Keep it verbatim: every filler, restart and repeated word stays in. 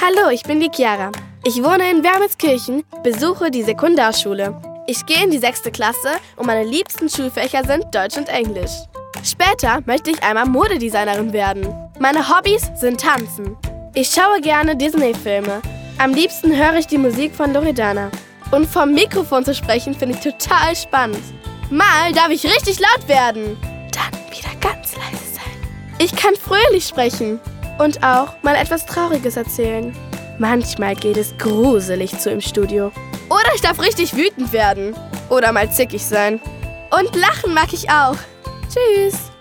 Hallo, ich bin die Chiara. Ich wohne in Wermelskirchen, besuche die Sekundarschule. Ich gehe in die sechste Klasse und meine liebsten Schulfächer sind Deutsch und Englisch. Später möchte ich einmal Modedesignerin werden. Meine Hobbys sind Tanzen. Ich schaue gerne Disney-Filme. Am liebsten höre ich die Musik von Loredana. Und vom Mikrofon zu sprechen finde ich total spannend. Mal darf ich richtig laut werden. Dann wieder ganz leise sein. Ich kann fröhlich sprechen. Und auch mal etwas Trauriges erzählen. Manchmal geht es gruselig zu im Studio. Oder ich darf richtig wütend werden. Oder mal zickig sein. Und lachen mag ich auch. Tschüss.